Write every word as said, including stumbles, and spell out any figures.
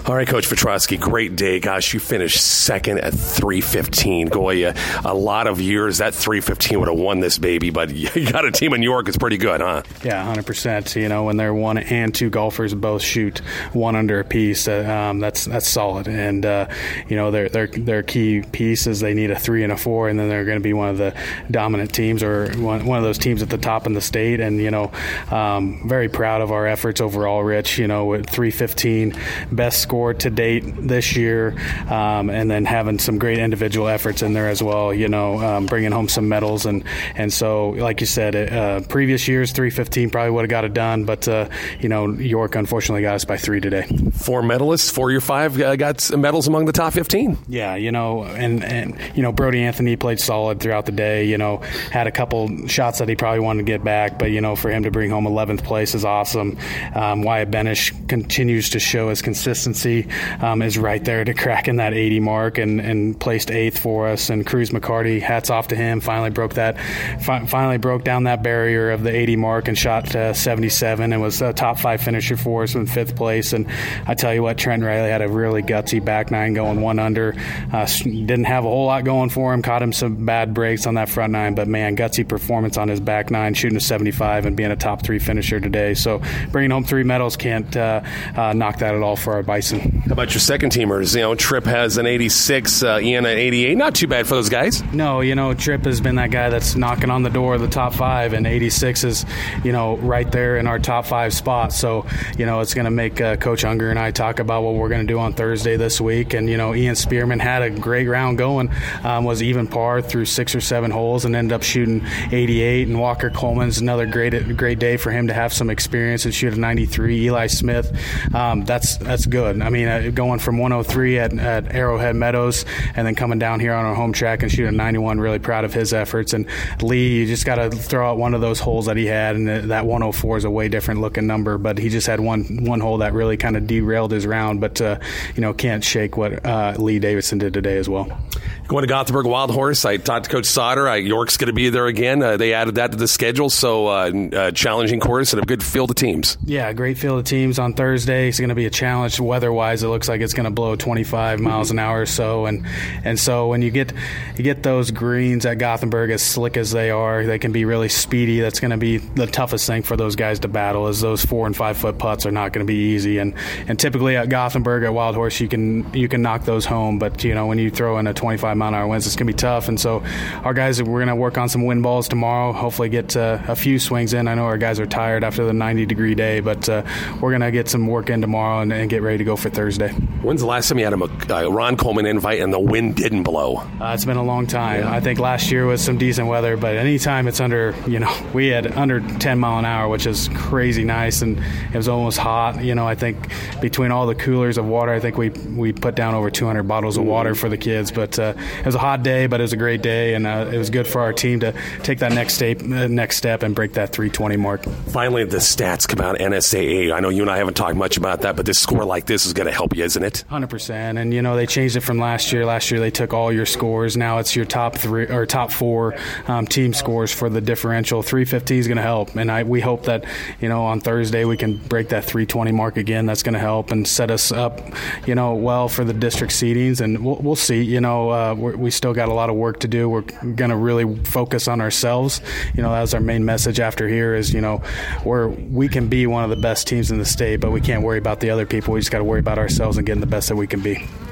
All right, Coach Petrosky, great day. Gosh, you finished second at three fifteen. Goya, a lot of years that three fifteen would have won this baby, but you got a team in New York that's pretty good, huh? Yeah, one hundred percent. You know, when they're one and two golfers both shoot one under a piece, uh, um, that's that's solid. And uh, you know, their their their key piece is they need a three and a four, and then they're going to be one of the dominant teams or one, one of those teams at the top in the state. And you know, um, very proud of our efforts overall, Rich. You know, with three fifteen, best score to date this year, um, and then having some great individual efforts in there as well, you know, um, bringing home some medals. And, and so, like you said, uh, previous years, three fifteen probably would have got it done, but, uh, you know, York unfortunately got us by three today. Four medalists, four of your five uh, got medals among the top fifteen. Yeah, you know, and, and, you know, Brody Anthony played solid throughout the day, you know, had a couple shots that he probably wanted to get back, but, you know, for him to bring home eleventh place is awesome. Um, Wyatt Benish continues to show his consistency. Um, is right there to cracking that eighty mark and, and placed eighth for us. And Cruz McCarty, hats off to him, finally broke that, fi- finally broke down that barrier of the eighty mark and shot uh, seventy-seven and was a top five finisher for us in fifth place. And I tell you what, Trent Riley had a really gutsy back nine going one under. Uh, didn't have a whole lot going for him, caught him some bad breaks on that front nine, but man, gutsy performance on his back nine, shooting a seventy-five and being a top three finisher today. So bringing home three medals can't uh, uh, knock that at all for our Bison. How about your second teamers? You know, Tripp has an eighty-six, uh, Ian an eighty-eight. Not too bad for those guys. No, you know, Tripp has been that guy that's knocking on the door of the top five, and eighty-six is, you know, right there in our top five spot. So, you know, it's going to make uh, Coach Unger and I talk about what we're going to do on Thursday this week. And, you know, Ian Spearman had a great round going, um, was even par through six or seven holes and ended up shooting eighty-eight. And Walker Coleman's another great great day for him to have some experience and shoot a ninety-three. Eli Smith, um, that's that's good. I mean, uh, going from one oh three at, at Arrowhead Meadows and then coming down here on our home track and shooting ninety-one, really proud of his efforts. And Lee, you just got to throw out one of those holes that he had, and that one oh four is a way different looking number, but he just had one one hole that really kind of derailed his round, but, uh, you know, can't shake what uh, Lee Davidson did today as well. Going to Gothenburg Wild Horse, I talked to Coach Sauter. I, York's going to be there again. Uh, they added that to the schedule, so uh, uh, challenging course and a good field of teams. Yeah, great field of teams on Thursday. It's going to be a challenge weather-wise. It looks like it's going to blow twenty-five miles an hour or so, and and so when you get you get those greens at Gothenburg, as slick as they are, they can be really speedy. That's going to be the toughest thing for those guys to battle, is those four and five foot putts are not going to be easy. And and typically at Gothenburg at Wild Horse, you can you can knock those home, but you know when you throw in a twenty-five mile an hour winds, it's going to be tough. And so our guys, we're going to work on some wind balls tomorrow. Hopefully get uh, a few swings in. I know our guys are tired after the ninety degree day, but uh, we're going to get some work in tomorrow and, and get ready to go for Thursday. When's the last time you had a uh, Ron Coleman invite and the wind didn't blow? Uh, it's been a long time. Yeah. I think last year was some decent weather, but anytime it's under, you know, we had under ten mile an hour, which is crazy nice, and it was almost hot. You know, I think between all the coolers of water, I think we we put down over two hundred bottles of water for the kids. But uh, it was a hot day, but it was a great day, and uh, it was good for our team to take that next step, uh, next step and break that three twenty mark. Finally, the stats come out, N S A A. I know you and I haven't talked much about that, but this score like this is going to help you, isn't it? one hundred percent. And, you know, they changed it from last year. Last year they took all your scores. Now it's your top three or top four um, team scores for the differential. three fifteen is going to help. And I we hope that, you know, on Thursday we can break that three twenty mark again. That's going to help and set us up, you know, well for the district seedings. And we'll, we'll see. You know, uh, we're, we still got a lot of work to do. We're going to really focus on ourselves. You know, that was our main message after here is, you know, we're, we can be one of the best teams in the state, but we can't worry about the other people. We just got to worry about ourselves and getting the best that we can be.